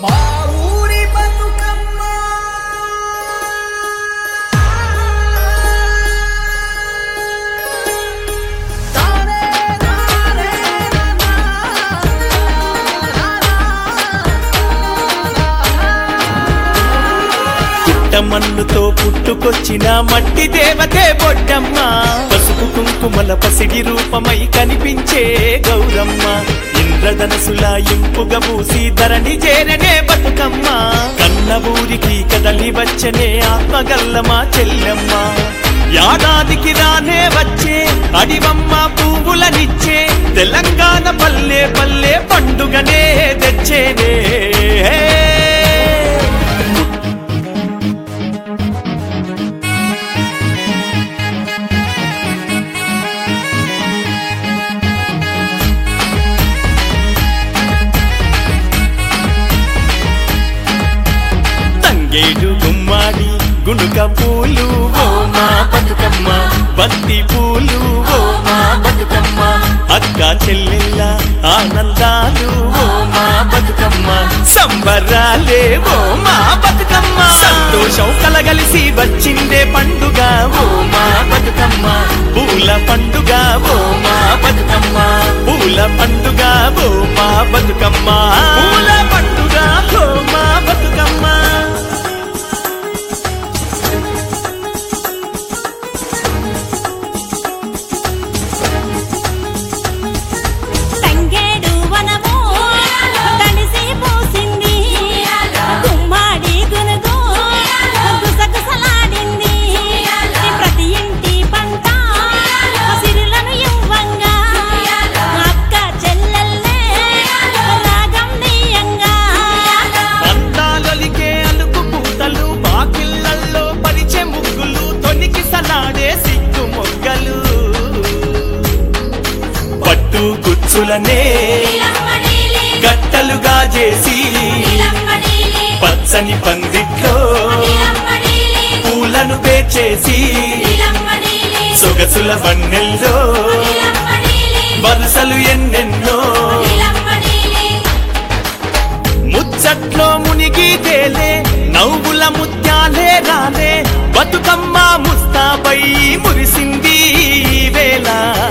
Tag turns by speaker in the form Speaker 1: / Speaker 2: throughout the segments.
Speaker 1: మా ఊరి బతుకమ్మ
Speaker 2: మన్నుతో పుట్టుకొచ్చిన మట్టి దేవతే బొడ్డమ్మ, పసుపు కుంకుమల పసిడి రూపమై కనిపించే గౌరమ్మ, ఇంద్రధనసుల ఇంపుగా పూసి ధరణి చేరనే బతుకమ్మ, కన్న ఊరికి కదలి వచ్చనే ఆత్మగల్లమా చెల్లెమ్మ, యాదాదికి రానే వచ్చే అడివమ్మ పువ్వులనిచ్చే తెలంగాణ పల్లె పల్లె పండుగనే తెచ్చేనే. తంగేడు గుమ్మాడి గునుక పూలు ఓ మా బతుకమ్మ, బంతి పూలు ఓ మా బతుకమ్మ, అక్క చెల్లెళ్ళ ఆనందాలు ఓ మా బతుకమ్మ, సంబరాలే ఓ మా బతుకమ్మ, సంతోషం కలగలిసి వచ్చిందే పండుగ ఓ మా బతుకమ్మ, పూల పండుగ ఓ మా బతుకమ్మ, పూల పండుగ ఓ మా బతుకమ్మ, పూల పండుగ ఓ మా బతుకమ్మ. గుచ్చులనే గట్టలుగా చేసి పచ్చని పందిట్లో పూలను పేర్చేసి సొగసుల వన్నెల్లో వరుసలు ఎన్నెన్నో ముచ్చట్లో మునిగి తేలే నవ్వుల ముత్యాలే రాలే బతుకమ్మ ముస్తాబై మురిసింది వేళ.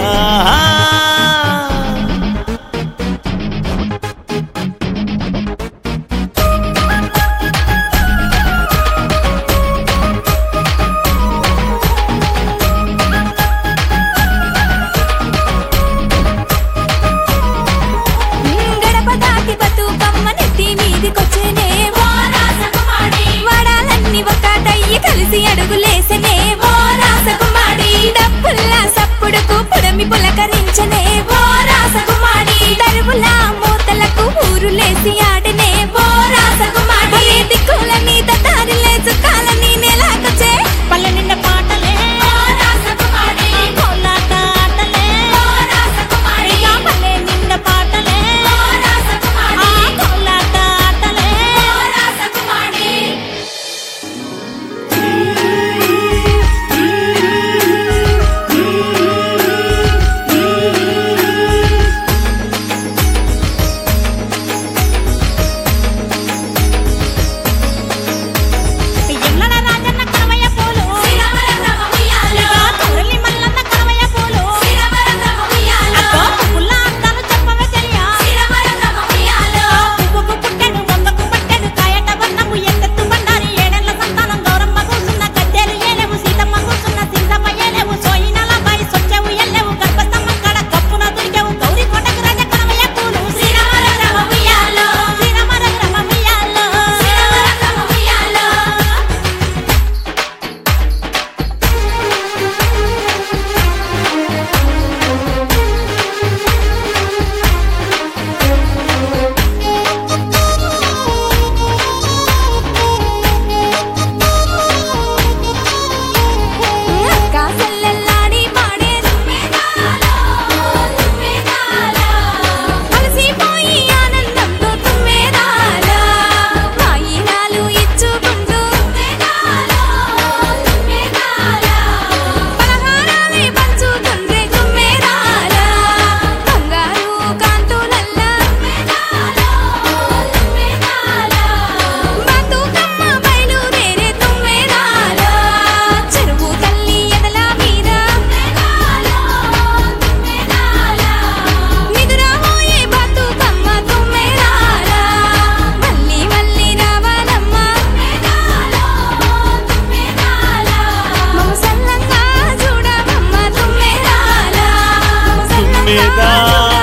Speaker 3: అడుగులేసనే ఓ రాసకుమారి, డప్పుల్లా సప్పుడుకు పుడమి పులకరించనే ఓ రాసకుమారి, దరువుల మూతలకు ఊరులేసి ఆడనే ఓ రాసకుమారి, దిక్కుల మీద దారిలే చుక్కాలని నెలాకొచ్చే పల్ల నిండ పాటలే ఓ రాసకుమారి, కోలాట ఆటలే ఓ రాసకుమారి, పల్లె నిండ పాటలే ఓ రాసకుమారి, కోలాట ఆటలే
Speaker 2: లేదా